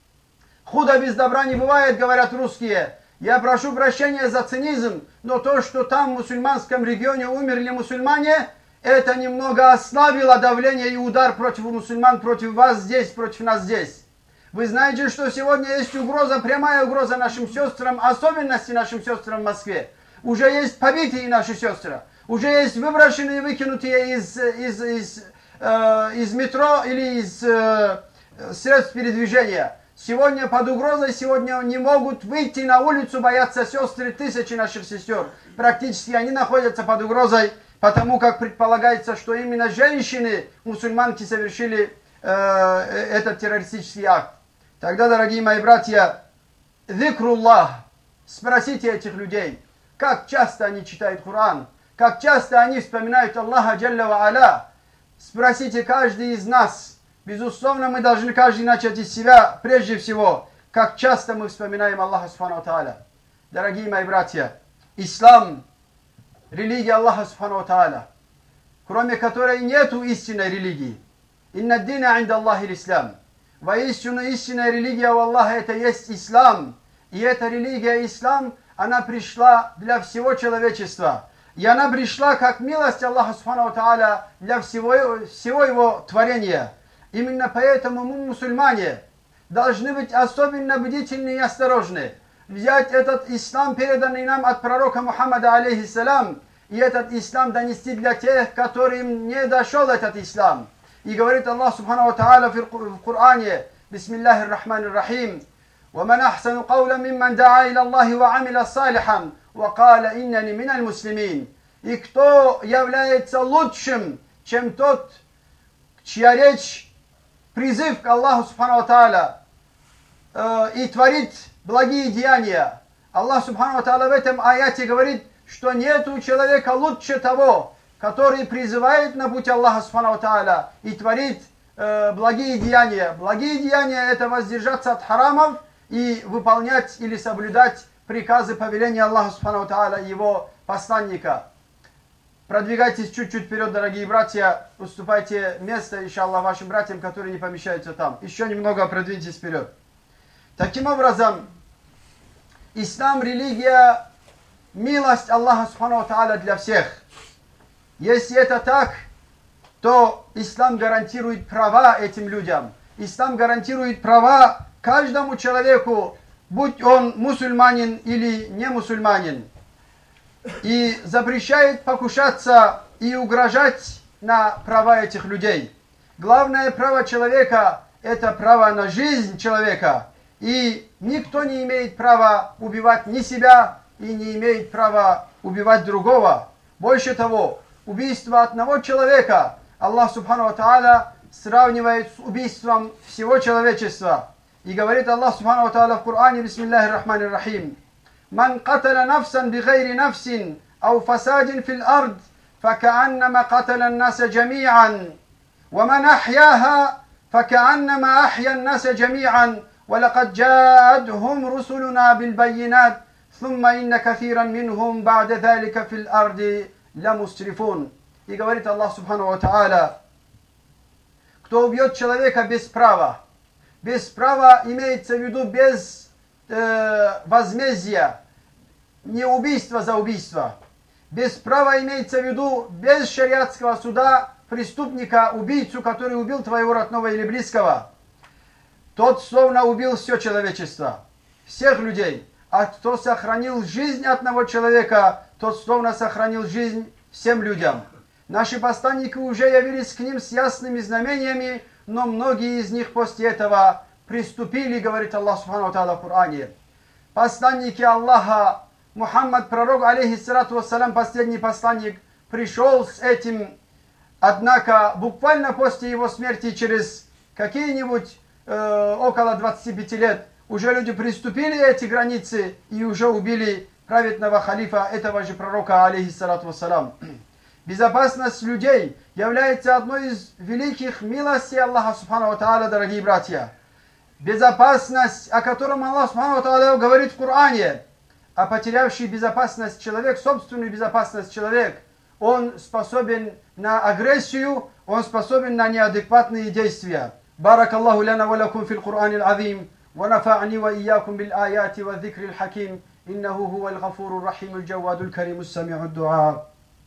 [SPEAKER 1] Худо без добра не бывает, говорят русские. Я прошу прощения за цинизм, но то, что там в мусульманском регионе умерли мусульмане, это немного ослабило давление и удар против мусульман, против вас здесь, против нас здесь. Вы знаете, что сегодня есть угроза, прямая угроза нашим сестрам, особенности нашим сестрам в Москве. Уже есть побитые наши сестры, уже есть выброшенные, выкинутые из, из, из, э, из метро или из э, средств передвижения. Сегодня под угрозой, сегодня не могут выйти на улицу, боятся сестры, тысячи наших сестер. Практически они находятся под угрозой, потому как предполагается, что именно женщины, мусульманки, совершили э, этот террористический акт. Тогда, дорогие мои братья, зикруллах, спросите этих людей, как часто они читают Коран, как часто они вспоминают Аллаха Джалля ва Аля. Спросите каждый из нас. Безусловно, мы должны каждый начать из себя, прежде всего, как часто мы вспоминаем Аллаха Субхану ва Тааля. Дорогие мои братья, ислам, религия Аллаха Субхану ва Тааля, кроме которой нету истинной религии. Инна дина инда Аллахи l'Ислам. Воистину истинная религия у Аллаха это есть ислам. И эта религия ислам, она пришла для всего человечества. И она пришла как милость Аллаха Субхану ва Тааля для всего, всего его творения. Именно поэтому мы, мусульмане, должны быть особенно бдительны и осторожны. Взять этот ислам, переданный нам от пророка Мухаммада, алейхиссалям, и этот ислам донести для тех, которым не дошел этот ислам. И говорит Аллах Субхану ва Тааля в Коране, бисмиллахи р-Рахмани р-Рахим, وَمَنْ أَحْسَنُ قَوْلًا مِمَّنْ دَعَا إِلَى اللَّهِ وَعَمِلَ صَالِحًا وَقَالَ إِنَّنِي مِنَ الْمُسْلِمِينَ. И кто является лучшим, чем тот, чья речь, призыв к Аллаху Субхану ва Тааля, э, и творит благие деяния. Аллах Субхану ва Тааля в этом аяте говорит, что нет у человека лучше того, который призывает на путь Аллаха Субхану ва Тааля и творит э, благие деяния. Благие деяния это воздержаться от харамов и выполнять или соблюдать приказы, повеления Аллаха Субхану ва Тааля и его посланника. Продвигайтесь чуть-чуть вперед, дорогие братья, уступайте место, иншаллах, вашим братьям, которые не помещаются там. Еще немного продвиньтесь вперед. Таким образом, ислам, религия, милость Аллаха Субхану ва Тааля для всех. Если это так, то ислам гарантирует права этим людям. Ислам гарантирует права каждому человеку, будь он мусульманин или не мусульманин. И запрещает покушаться и угрожать на права этих людей. Главное право человека – это право на жизнь человека. И никто не имеет права убивать ни себя и не имеет права убивать другого. Больше того, убийство одного человека Аллах Субхану ва Тааля сравнивает с убийством всего человечества. И говорит Аллах Субхану ва Тааля в Коране, бисмиллахи р-Рахмани р-Рахим, من قتل نفسا بغير نفس أو فساد في الأرض فكأنما قتل الناس جميعا ومن أحياها فكأنما أحيا الناس جميعا ولقد جاءتهم رسلنا بالبينات ثم إن كثيرا منهم بعد ذلك في الأرض لمسرفون. И говорит Аллах Субхану ва Тааля, кто убьет человека без права, без права имеется в виду без э, возмездия, не убийство за убийство, без права имеется в виду без шариатского суда преступника, убийцу, который убил твоего родного или близкого, тот словно убил все человечество, всех людей. А кто сохранил жизнь одного человека, тот словно сохранил жизнь всем людям. Наши посланники уже явились к ним с ясными знамениями, но многие из них после этого приступили, говорит Аллах Субхану ва Тааля в Коране. Посланники Аллаха, Мухаммад, пророк, алейхиссалату вассалям, последний посланник, пришел с этим, однако буквально после его смерти, через какие-нибудь э, около двадцати пяти лет, уже люди приступили эти границы и уже убили праведного халифа, этого же пророка, алейхиссалату вассалям. Безопасность людей является одной из великих милостей Аллаха Субхану ва Тааля, дорогие братья. Безопасность, о котором Аллах Субхану ва Тааля говорит в Коране, а потерявший безопасность человек, собственную безопасность человек, он способен на агрессию, он способен на неадекватные действия. Барак Аллаху ляна ва лакум фил Кур'ани аль-азим, ва нафa'ани ва иякум бил аяти ва зикри аль-хаким, иннаху хува аль-гафуру рахим аль-джаваду аль-кариму as-сами'у ad-ду'a.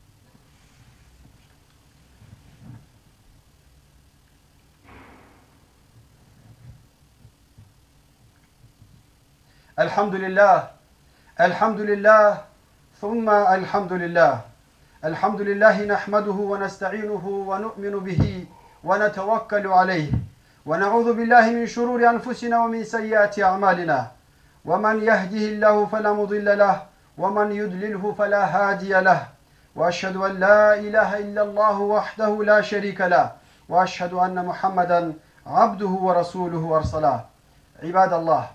[SPEAKER 1] الحمد لله الحمد لله ثم الحمد لله الحمد لله نحمده ونستعينه ونؤمن به ونتوكل عليه ونعوذ بالله من شرور أنفسنا ومن سيئات أعمالنا ومن يهده الله فلا مضل له ومن يضلله فلا هادي له وأشهد أن لا إله إلا الله وحده لا شريك له وأشهد أن محمدا عبده ورسوله أرسله عباد الله.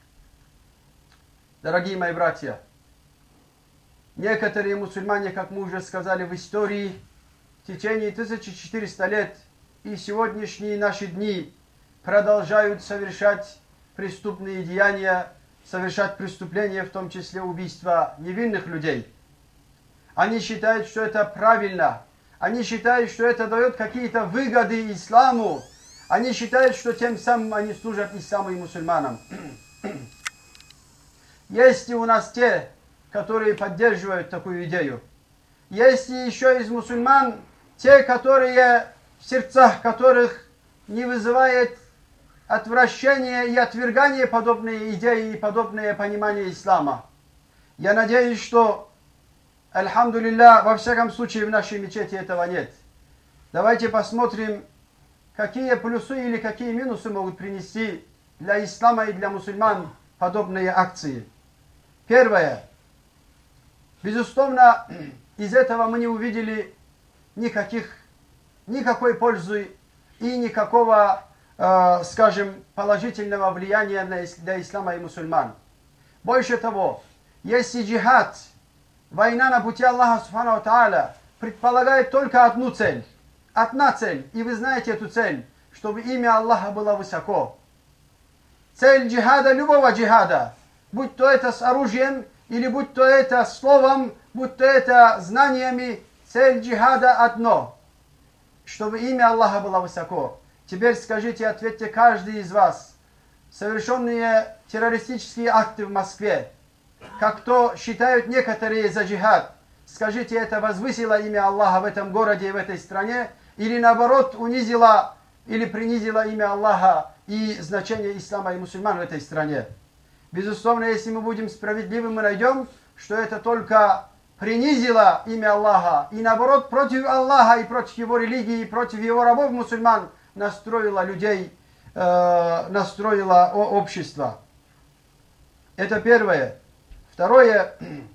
[SPEAKER 1] Дорогие мои братья, некоторые мусульмане, как мы уже сказали, в истории в течение тысячи четырёхсот лет и сегодняшние наши дни продолжают совершать преступные деяния, совершать преступления, в том числе убийства невинных людей. Они считают, что это правильно. Они считают, что это дает какие-то выгоды исламу. Они считают, что тем самым они служат исламу и мусульманам. Есть и у нас те, которые поддерживают такую идею. Есть и еще из мусульман те, которые в сердцах которых не вызывает отвращения и отвергания подобные идеи и подобное понимание ислама. Я надеюсь, что, альхамдулилля, во всяком случае в нашей мечети этого нет. Давайте посмотрим, какие плюсы или какие минусы могут принести для ислама и для мусульман подобные акции. Первое. Безусловно, из этого мы не увидели никаких, никакой пользы и никакого, э, скажем, положительного влияния для ислама и мусульман. Больше того, если джихад, война на пути Аллаха Субхану ва Тааля, предполагает только одну цель. Одна цель, и вы знаете эту цель, чтобы имя Аллаха было высоко. Цель джихада, любого джихада, будь то это с оружием, или будь то это словом, будь то это знаниями, цель джихада одно, чтобы имя Аллаха было высоко. Теперь скажите, ответьте каждый из вас, совершенные террористические акты в Москве, как то считают некоторые за джихад, скажите, это возвысило имя Аллаха в этом городе и в этой стране, или наоборот унизило или принизило имя Аллаха и значение ислама и мусульман в этой стране? Безусловно, если мы будем справедливы, мы найдем, что это только принизило имя Аллаха и наоборот против Аллаха и против его религии, и против его рабов мусульман настроило людей, э, настроило общество. Это первое. Второе.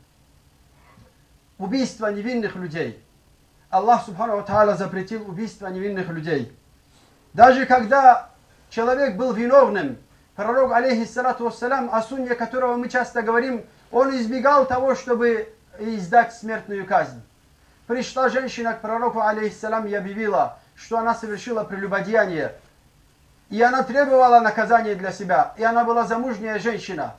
[SPEAKER 1] Убийство невинных людей. Аллах Субхану ва Тааля запретил убийство невинных людей. Даже когда человек был виновным, пророк, алейхиссалату вассалям, о сунне которого мы часто говорим, он избегал того, чтобы издать смертную казнь. Пришла женщина к пророку, алейхиссалам, и объявила, что она совершила прелюбодеяние. И она требовала наказания для себя. И она была замужняя женщина.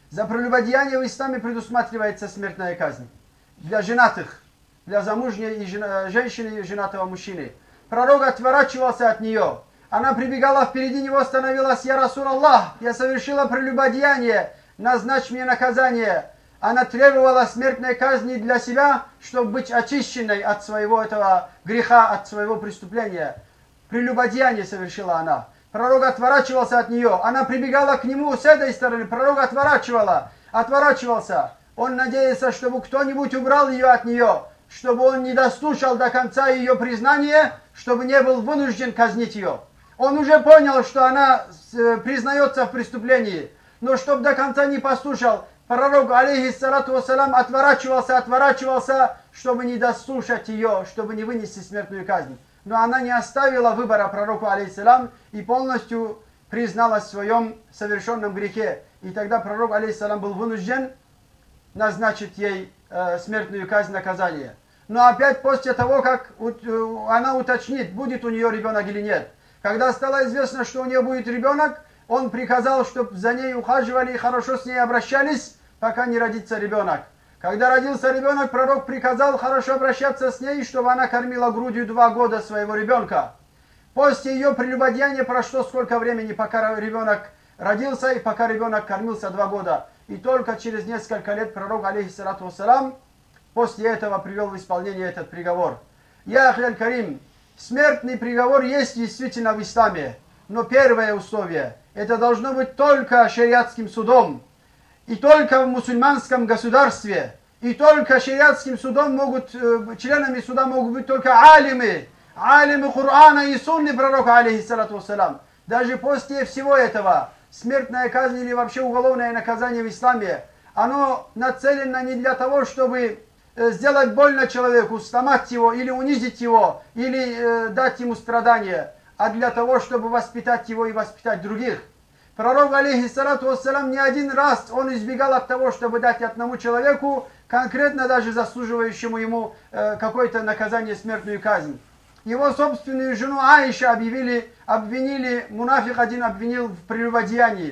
[SPEAKER 1] За прелюбодеяние в исламе предусматривается смертная казнь. Для женатых, для замужней и жен... женщины и женатого мужчины. Пророк отворачивался от нее. Она прибегала впереди него, становилась: «Я Расул Аллах, я совершила прелюбодеяние, назначь мне наказание». Она требовала смертной казни для себя, чтобы быть очищенной от своего этого греха, от своего преступления. Прелюбодеяние совершила она. Пророк отворачивался от нее. Она прибегала к нему с этой стороны. Пророк отворачивала, отворачивался. Он надеялся, чтобы кто-нибудь убрал ее от нее, чтобы он не дослушал до конца ее признания, чтобы не был вынужден казнить ее. Он уже понял, что она признается в преступлении, но чтобы до конца не послушал, пророк, алейхиссалату вассалам, отворачивался, отворачивался, чтобы не дослушать ее, чтобы не вынести смертную казнь. Но она не оставила выбора пророку, алейхиссалам, и полностью призналась в своем совершенном грехе. И тогда пророк, алейхиссалам, был вынужден назначить ей э, смертную казнь, наказание. Но опять после того, как она уточнит, будет у нее ребенок или нет. Когда стало известно, что у нее будет ребенок, он приказал, чтобы за ней ухаживали и хорошо с ней обращались, пока не родится ребенок. Когда родился ребенок, пророк приказал хорошо обращаться с ней, чтобы она кормила грудью два года своего ребенка. После ее прелюбодеяния прошло сколько времени, пока ребенок родился и пока ребенок кормился два года. И только через несколько лет пророк, алейхиссалату вассалам, после этого привел в исполнение этот приговор. Я ахляль карим, смертный приговор есть действительно в исламе, но первое условие – это должно быть только шариатским судом, и только в мусульманском государстве, и только шариатским судом могут, членами суда могут быть только алимы, алимы Корана и сунны пророка, алейхиссалату вассалам. Даже после всего этого, смертная казнь или вообще уголовное наказание в исламе, оно нацелено не для того, чтобы сделать больно человеку, сломать его, или унизить его, или э, дать ему страдания, а для того, чтобы воспитать его и воспитать других. Пророк, алейхиссалату вассалам, не один раз он избегал от того, чтобы дать одному человеку, конкретно даже заслуживающему ему э, какое-то наказание, смертную казнь. Его собственную жену Аиша объявили, обвинили, мунафик один обвинил в прелюбодеянии.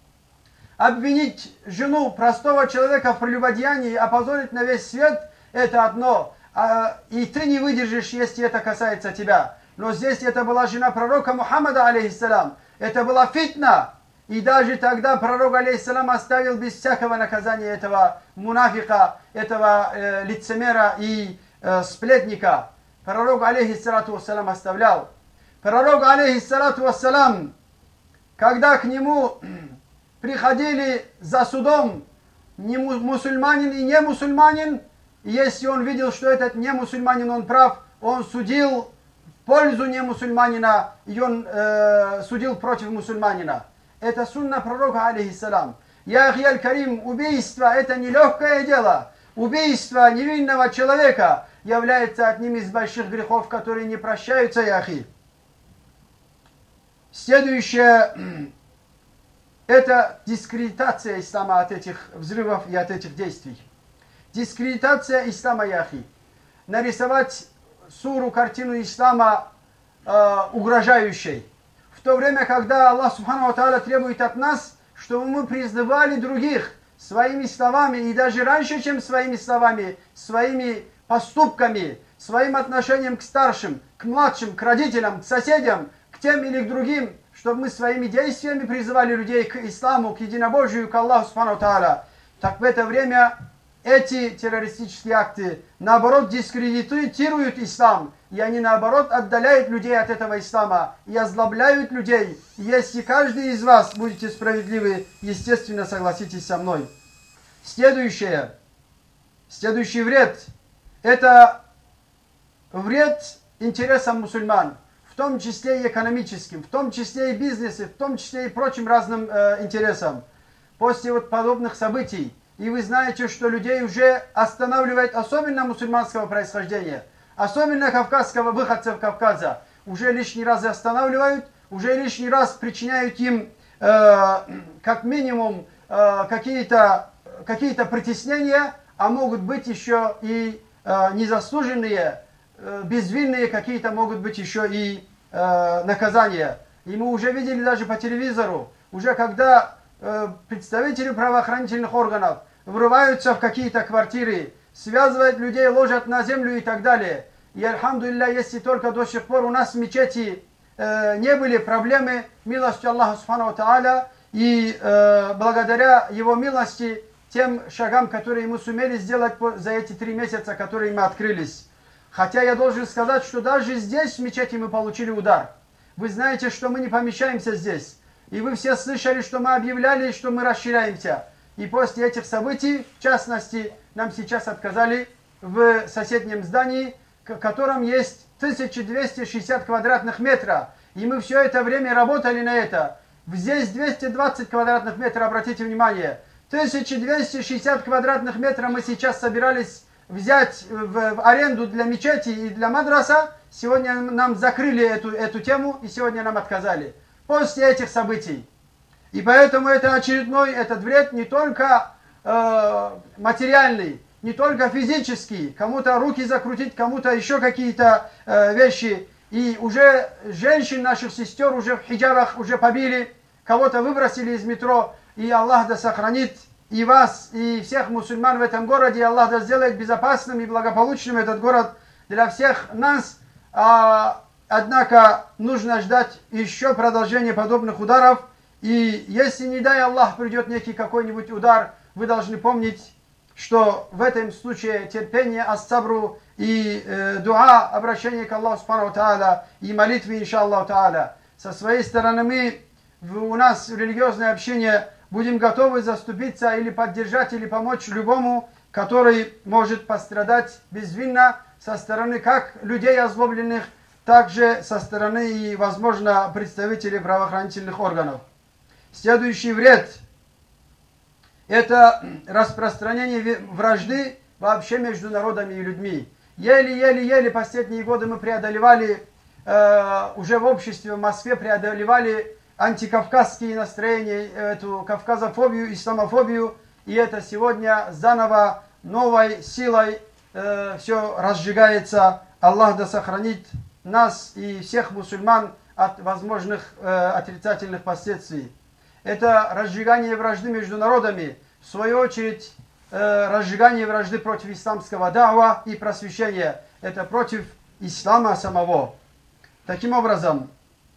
[SPEAKER 1] Обвинить жену простого человека в прелюбодеянии, опозорить на весь свет – это одно. А, и ты не выдержишь, если это касается тебя. Но здесь это была жена пророка Мухаммада, алейхиссалам. Это была фитна. И даже тогда пророк, алейхиссалам, оставил без всякого наказания этого мунафика, этого э, лицемера и э, сплетника. Пророк, алейхиссалату вассалам, оставлял. Пророк, алейхиссалату вассалам, когда к нему приходили за судом не мусульманин и не мусульманин, и если он видел, что этот не мусульманин, он прав, он судил в пользу не мусульманина, и он э, судил против мусульманина. Это сунна пророка, алейхиссалам. Я ахьяль карим, убийство – это нелегкое дело. Убийство невинного человека является одним из больших грехов, которые не прощаются, яхи. Следующее – это дискредитация ислама от этих взрывов и от этих действий. Дискредитация ислама, яхи. Нарисовать суру, картину ислама э, угрожающей. В то время, когда Аллах Субхану ва Тааля требует от нас, чтобы мы призывали других своими словами, и даже раньше, чем своими словами, своими поступками, своим отношением к старшим, к младшим, к родителям, к соседям, к тем или к другим, чтобы мы своими действиями призывали людей к исламу, к единобожию, к Аллаху Субхану ва Тааля. Так в это время эти террористические акты, наоборот, дискредитируют ислам, и они, наоборот, отдаляют людей от этого ислама и озлобляют людей. И если каждый из вас будете справедливы, естественно, согласитесь со мной. Следующее, следующий вред, это вред интересам мусульман, в том числе и экономическим, в том числе и бизнесе, в том числе и прочим разным э, интересам. После вот подобных событий, и вы знаете, что людей уже останавливает, особенно мусульманского происхождения, особенно кавказского, выходцев Кавказа, уже лишний раз останавливают, уже лишний раз причиняют им э, как минимум э, какие-то какие-то притеснения, а могут быть еще и э, незаслуженные, э, безвинные какие-то могут быть еще и э, наказания. И мы уже видели даже по телевизору, уже когда представители правоохранительных органов врываются в какие-то квартиры, связывают людей, ложат на землю и так далее. И, альхамдулилля, если только до сих пор у нас в мечети э, не были проблемы, милостью Аллаха Субхану Тааля, и э, благодаря Его милости, тем шагам, которые мы сумели сделать за эти три месяца, которые мы открылись. Хотя я должен сказать, что даже здесь, в мечети, мы получили удар. Вы знаете, что мы не помещаемся здесь. И вы все слышали, что мы объявляли, что мы расширяемся. И после этих событий, в частности, нам сейчас отказали в соседнем здании, в котором есть тысяча двести шестьдесят квадратных метров. И мы все это время работали на это. Здесь двести двадцать квадратных метров, обратите внимание. тысяча двести шестьдесят квадратных метров мы сейчас собирались взять в, в аренду для мечети и для мадраса. Сегодня нам закрыли эту, эту тему, и сегодня нам отказали. После этих событий. И поэтому это очередной, этот вред не только э, материальный, не только физический, кому-то руки закрутить, кому-то еще какие-то э, вещи. И уже женщин, наших сестер, уже в хиджабах уже побили, кого-то выбросили из метро. И Аллах да сохранит и вас, и всех мусульман в этом городе. И Аллах да сделает безопасным и благополучным этот город для всех нас. А, однако нужно ждать еще продолжения подобных ударов. И если, не дай Аллах, придет некий какой-нибудь удар, вы должны помнить, что в этом случае терпение, ас-сабру и э, дуа, обращение к Аллаху Субхану Тааля и молитвы, иншаллаху Тааля. Со своей стороны мы, в, у нас религиозное общение, будем готовы заступиться или поддержать, или помочь любому, который может пострадать безвинно со стороны как людей озлобленных, так же со стороны и, возможно, представителей правоохранительных органов. Следующий вред – это распространение вражды вообще между народами и людьми. Еле-еле-еле последние годы мы преодолевали, э, уже в обществе в Москве преодолевали антикавказские настроения, эту кавказофобию, исламофобию. И это сегодня заново новой силой э, все разжигается. Аллах да сохранит нас и всех мусульман от возможных э, отрицательных последствий. Это разжигание вражды между народами, в свою очередь, э, разжигание вражды против исламского дa'ва и просвещения. Это против ислама самого. Таким образом,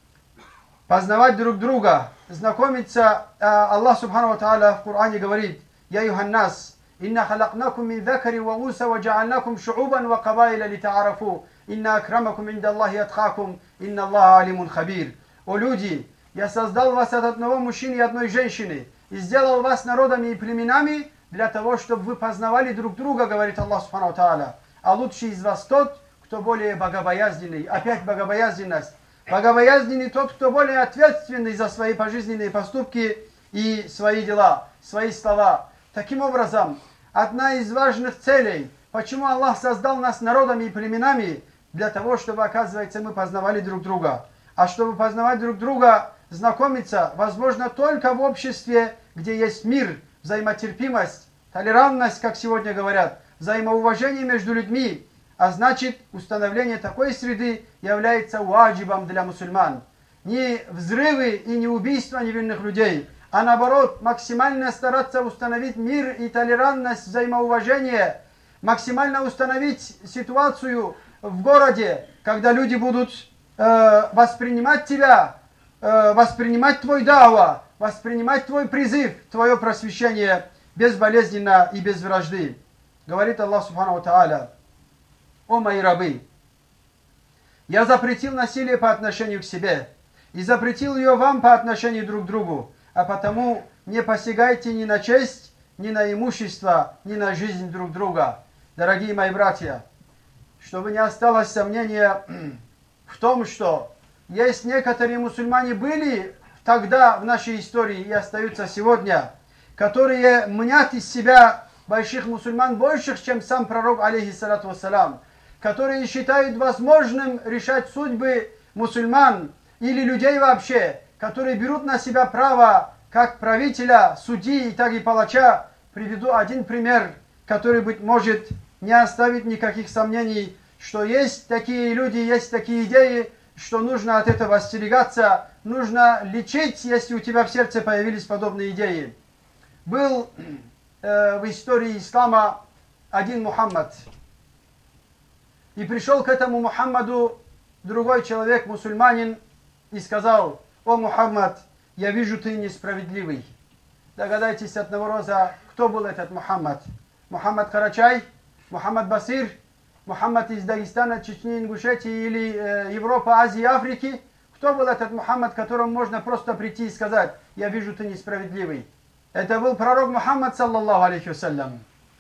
[SPEAKER 1] познавать друг друга, знакомиться. Э, Аллах Субхану Тааля в Коране говорит: «Я юханнас, инна халакнакум мин закари ва уса ва джаалнакум шу'убан ва кабайля литаарафу, инна акрамакум инда Аллахи атхакум, инна Аллаха алимун хабир». О люди! Я создал вас от одного мужчины и одной женщины и сделал вас народами и племенами для того, чтобы вы познавали друг друга, говорит Аллах Субхану Тааля. А лучший из вас тот, кто более богобоязненный. Опять богобоязненность. Богобоязненный тот, кто более ответственный за свои пожизненные поступки и свои дела, свои слова. Таким образом, одна из важных целей, почему Аллах создал нас народами и племенами, для того, чтобы, оказывается, мы познавали друг друга. А чтобы познавать друг друга, знакомиться, возможно, только в обществе, где есть мир, взаимотерпимость, толерантность, как сегодня говорят, взаимоуважение между людьми. А значит, установление такой среды является уаджибом для мусульман. Не взрывы и не убийства невинных людей, а наоборот, максимально стараться установить мир и толерантность, взаимоуважение, максимально установить ситуацию в городе, когда люди будут э, воспринимать тебя, э, воспринимать твой дa'ва, воспринимать твой призыв, твое просвещение безболезненно и без вражды. Говорит Аллах Субхану Тааля: «О мои рабы, я запретил насилие по отношению к себе и запретил ее вам по отношению друг к другу, а потому не посягайте ни на честь, ни на имущество, ни на жизнь друг друга». Дорогие мои братья, чтобы не осталось сомнения в том, что есть некоторые мусульмане были тогда в нашей истории и остаются сегодня, которые мнят из себя больших мусульман больших, чем сам пророк, алейхиссалату вассалам, которые считают возможным решать судьбы мусульман или людей вообще, которые берут на себя право как правителя, судьи, так и палача. Приведу один пример, который, быть может, не оставит никаких сомнений, что есть такие люди, есть такие идеи, что нужно от этого остерегаться. нужно лечить, если у тебя в сердце появились подобные идеи. Был э, в истории ислама один Мухаммад. И пришел к этому Мухаммаду другой человек, мусульманин, и сказал: «О, Мухаммад, я вижу, ты несправедливый». Догадайтесь одного раза, кто был этот Мухаммад? Мухаммад Карачай, Мухаммад Басир, Мухаммад из Дагестана, Чечни, Ингушетии или э, Европы, Азии, Африки. Кто был этот Мухаммад, которому можно просто прийти и сказать: «Я вижу, ты несправедливый»? Это был пророк Мухаммад, саллаллаху алейхи вассалям.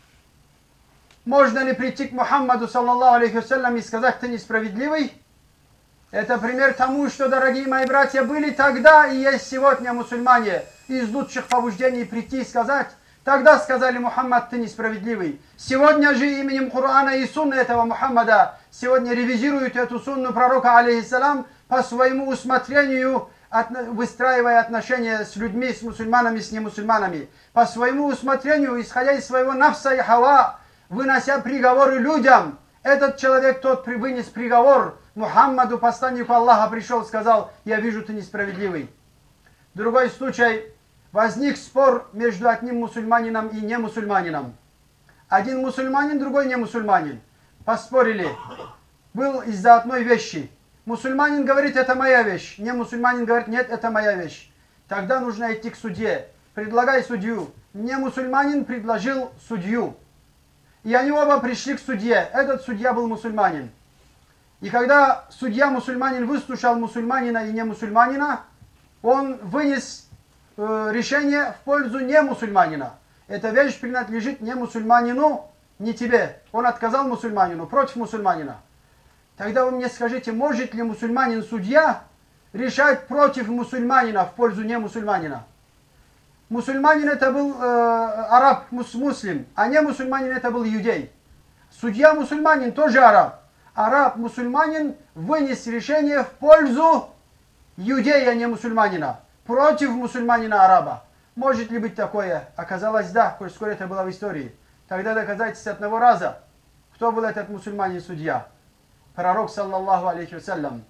[SPEAKER 1] Можно ли прийти к Мухаммаду, саллаллаху алейхи вассалям, и сказать: «Ты несправедливый»? Это пример тому, что, дорогие мои братья, были тогда и есть сегодня мусульмане из лучших побуждений прийти и сказать. Тогда сказали: «Мухаммад, ты несправедливый». Сегодня же именем Корана и сунны этого Мухаммада сегодня ревизируют эту сунну пророка, алейхиссалам, по своему усмотрению, выстраивая отношения с людьми, с мусульманами, с немусульманами. По своему усмотрению, исходя из своего нафса и хава, вынося приговоры людям. Этот человек, тот вынес приговор Мухаммаду, посланнику Аллаха, пришел, сказал: «Я вижу, ты несправедливый». Другой случай. Возник спор между одним мусульманином и немусульманином. Один мусульманин, другой не мусульманин. Поспорили. Был из-за одной вещи. Мусульманин говорит: «Это моя вещь». Не мусульманин говорит: «Нет, это моя вещь». Тогда нужно идти к судье. Предлагай судью. Не мусульманин предложил судью. И они оба пришли к судье. Этот судья был мусульманин. И когда судья-мусульманин выслушал мусульманина и не мусульманина, он вынес э, решение в пользу не мусульманина. Эта вещь принадлежит не мусульманину, не тебе. Он отказал мусульманину, против мусульманина. Тогда вы мне скажите, может ли мусульманин-судья решать против мусульманина в пользу не мусульманина? Мусульманин это был э, араб, мус, муслим, а не мусульманин это был иудей. Судья-мусульманин тоже араб. Араб-мусульманин вынес решение в пользу иудея, не мусульманина, против мусульманина-араба. Может ли быть такое? Оказалось, да, коль скоро это было в истории. Тогда доказательство одного раза. Кто был этот мусульманин-судья? Пророк, саллаллаху алейхи вассалям.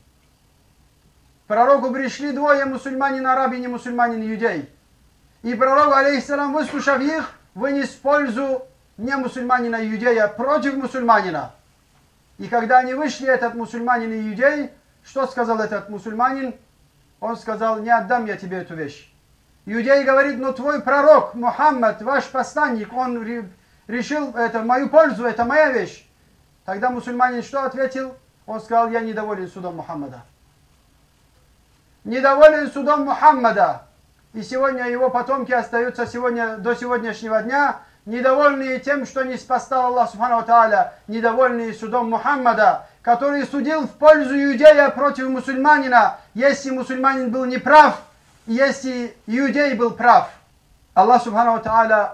[SPEAKER 1] К пророку пришли двое: мусульманин-араб и не мусульманин-иудей. И пророк, алейхиссалам, выслушав их, вынес в пользу не мусульманина-иудея против мусульманина. И когда они вышли, этот мусульманин и иудей, что сказал этот мусульманин? Он сказал: «Не отдам я тебе эту вещь». Иудей говорит: «Но твой пророк, Мухаммад, ваш посланник, он решил, это в мою пользу, это моя вещь». Тогда мусульманин что ответил? Он сказал: «Я недоволен судом Мухаммада». Недоволен судом Мухаммада. И сегодня его потомки остаются сегодня, до сегодняшнего дня недовольные тем, что не спасал Аллах Субхану Тааля, недовольные судом Мухаммада, который судил в пользу иудея против мусульманина, если мусульманин был неправ, и если иудей был прав. Аллах Субхану Тааля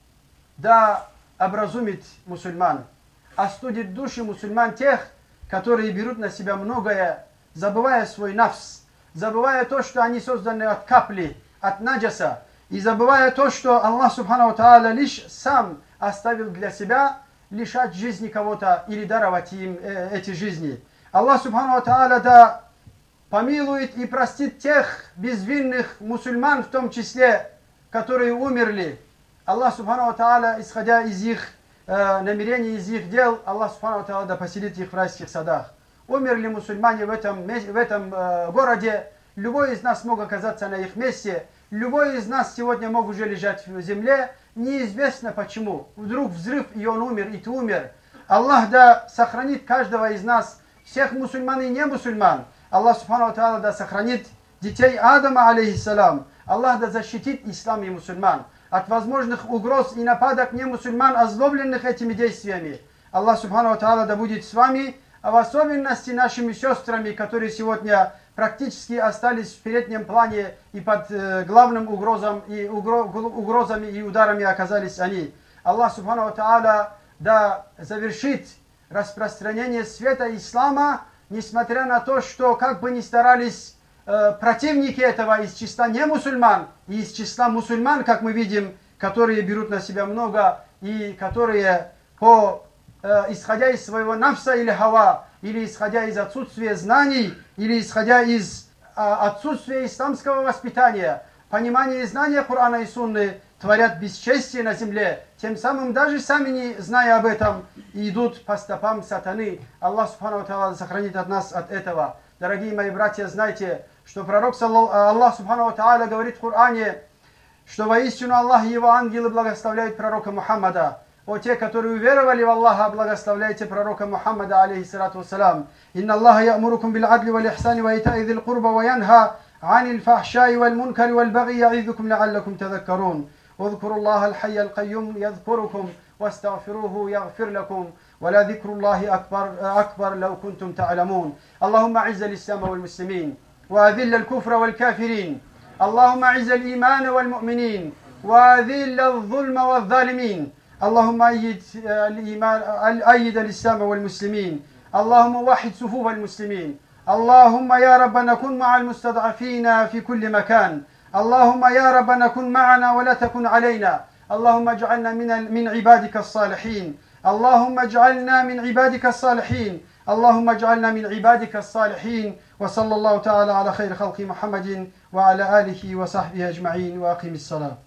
[SPEAKER 1] да образумит мусульман, остудит души мусульман тех, которые берут на себя многое, забывая свой нафс, забывая то, что они созданы от капли, от наджаса, и забывая то, что Аллах Субхану Тааля лишь сам оставил для себя лишать жизни кого-то или даровать им э, эти жизни. Аллах Субхану Тааля да помилует и простит тех безвинных мусульман, в том числе, которые умерли. Аллах Субхану Тааля, исходя из их э, намерений, из их дел, Аллах Субхану Тааля да поселит их в райских садах. Умерли мусульмане в этом, в этом э, городе, любой из нас мог оказаться на их месте. Любой из нас сегодня мог уже лежать в земле, неизвестно почему. Вдруг взрыв, и он умер, и ты умер. Аллах да сохранит каждого из нас, всех мусульман и не мусульман. Аллах Субхану Тааля да сохранит детей Адама, алейхиссалам. Аллах да защитит ислам и мусульман от возможных угроз и нападок не мусульман, озлобленных этими действиями. Аллах Субхану Тааля да будет с вами, а в особенности нашими сестрами, которые сегодня практически остались в переднем плане и под э, главным угрозом и угро, угрозами и ударами оказались они. Аллах Субхану Тааля да завершит распространение света ислама, несмотря на то, что как бы ни старались э, противники этого из числа не мусульман и из числа мусульман, как мы видим, которые берут на себя много и которые по э, исходя из своего нафса или хава, или исходя из отсутствия знаний, или исходя из отсутствие исламского воспитания, понимания и знания Корана и Сунны творят бесчестие на земле, тем самым даже сами не зная об этом, идут по стопам сатаны. Аллах Субхану Тааля сохранит от нас от этого. Дорогие мои братья, знайте, что пророк Аллах Субхану Тааля говорит в Коране, что воистину Аллах и его ангелы благословляют пророка Мухаммада. О те, которые уверовали в Аллаха, благословляйте пророка Мухаммада, алейхиссалату вассалам. Инна Аллаха я'мурукум бил адли вал ихсани ва ита'i dhil qurba ва янха анил фахшаи вал мункари вал баги я'идукум ла'аллакум тадhаккарун. اذكروا الله الحي القيوم يذكركم واستغفروه يغفر لكم ولذكر الله أكبر, أكبر لو كنتم تعلمون. اللهم أعز الإسلام والمسلمين وأذل الكفر والكافرين. اللهم أعز الإيمان والمؤمنين وأذل الظلم والظالمين. اللهم أيد الإيمان أيد الإسلام والمسلمين. اللهم وحد صفوف المسلمين. اللهم يا رب نكن مع المستضعفين في كل مكان. اللهم يا رب نكن معنا ولا تكن علينا. اللهم اجعلنا من من عبادك الصالحين. اللهم اجعلنا من عبادك الصالحين. اللهم اجعلنا من عبادك الصالحين. وصلى الله تعالى على خير خلق محمد وعلى آله وصحبه أجمعين وأقم الصلاة.